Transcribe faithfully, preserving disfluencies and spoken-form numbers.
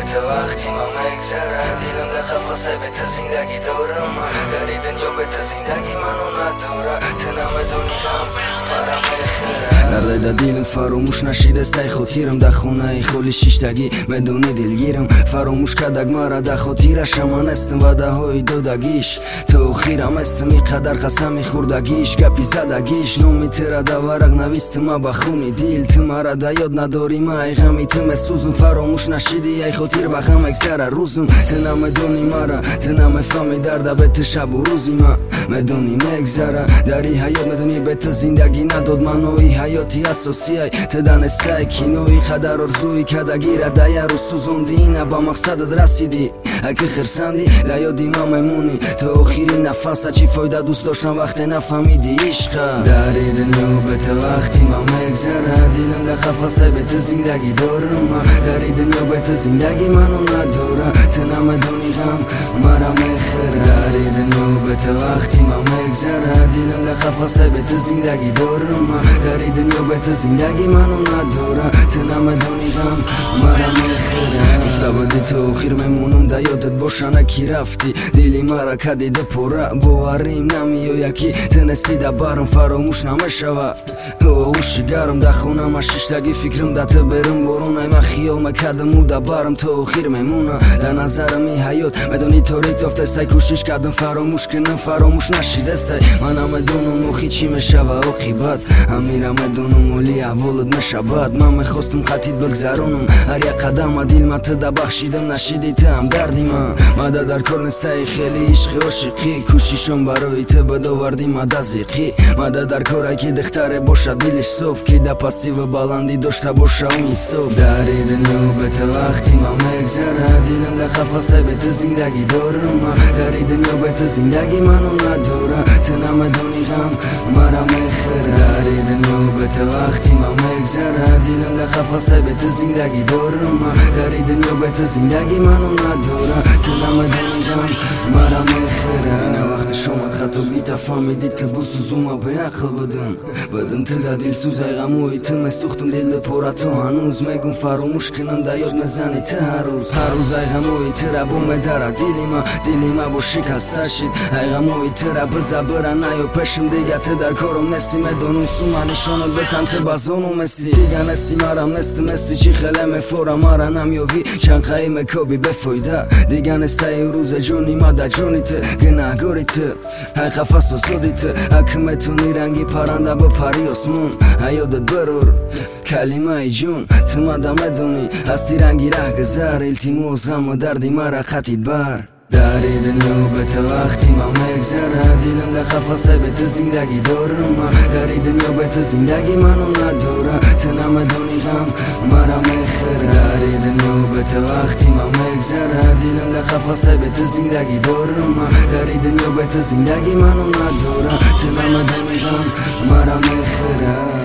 تو وقتی ما مگذره دیلم در خفاسه به تو زندگی دورم داری دنیا به تو زندگی منو ندوره تنم دنیام مرم بخره در دیلم فراموش نشیده سтай خاطرم در خونه خولی شیشتگی بدونی دلگیرم فراموش کدک مرا در خاطرش من استم و ده های دودگیش تو خیرم استم ای قدر قسمی خوردگیش گپی زدگیش نومی تیره در ورق نویستم با خونی دیل تو مرا در یاد نداری ما ای غمی تو مسوزم فراموش نشیدی ای خاطر بخم اکسر روزم تو نمیدونی مرا تو نمیفهمی درد به تو شب و روزی ما میدونی مگذره داری حیات میدونی به تو زندگی نداد منوی حیاتی اساسیه تو دانسته که نوی قدر ارزوی کدگیره دیر و سوزوندی نه با مقصدت رسیدی اگه خرسندی لیادی ما میمونی تو آخری نفس چی فایده دوست داشتم وقتی نفهمیدی عشقه داری دنیا به تو وقتی ما مگذره دیلم در خفاسه به تو زندگی دارم داری دنیا به تو زندگی منو نداره تو نمیدونی غم مرا میخره داری دنیا به تو وقتی ما مگذره دیلم در خفاسه به تو زندگی دارم داری دنیا به تو زندگی منو نداره تو نمیدونی غم مرا میخره گفته بودی تو آخر میمونم در یادت باشن کی رفتی دیلی مرا کدیده پره باوریم نمی و یکی تنستی در برم فراموش نمیشوه هوشی گرم در خونم شیشتگی فکرم در تو برم برون ای من خیال مکدم و در برم تو آخر میمونه در نظرم ای حیات میدونی تو ریک تافته سтай کوشش کردم فراموش کنم فراموش نشیده سтай من هم میدونم اخی چی میشوه عاقبت امیرم میدونم ولی اولت میشود من میخواستم خطیت بگذرونم هر یک قدم دیل من تو در بخشیدم نشیدی تو هم دردی من مده در کار نسته خیلی عشق عاشقی کوششم برای تو بدآوردی مده زیقی مده در کاری که دختره باشه دلش صاف که در پستی و بلندی داشته باشه اون صاف داری دنیا به تو وقتی ما مگذره دیلم در خفاسه به تو زندگی دارم داری دنیا به تو زندگی منو نداره تو نمیدونی غم مرا میخره داری دنیا به تو وقتی ما مگذره دیلم در خفاسه به تو زندگی دارم داری دنیا به تو زندگی منو نداره تو نمیدونی غم مرا میخره نه وقت شما خطا بی تفهمیدی تو بسوزوم به عقل بدم بدم تو در دل سوز ای غموی تو مستوختم دل پورا تو هنوز میگم فراموش کنم در یاد مزنی تو هر روز هر روز ای غموی تو را بوم داره دیلی ما دیلی ما با شکسته شید ای غموی تو را بزبره نیو پشم دیگه تو در کارم نستی میدونم سومنشانو بتن تو بازونم مستی دیگه نستی مرم نستی مستی چی خیلی میفورا مرا نمیوی چند خیلی مکابی بفایده دیگه نسته این روز جونی ما در جونی تو گناهگاری تو ای خفاس و سودی تو حکمتونی رنگی پرنده با پری اسمون یادت برور کلمه ای جون تو مده میدونی هستی رنگی ره گذر التیموز غم و دردی مرا خطید بر داری دنیا به تو وقتی ما مگذره دیلم در خفاسه به تو زندگی دارم داری دنیا به تو زندگی منو نداره تو نمیدونی غم مرا میخره داری دنیا به تو وقتی ما مگذره دیلم در خفاسه به تو زندگی دارم داری دنیا به تو زندگی منو نداره تو نمیدونی غم مرا میخره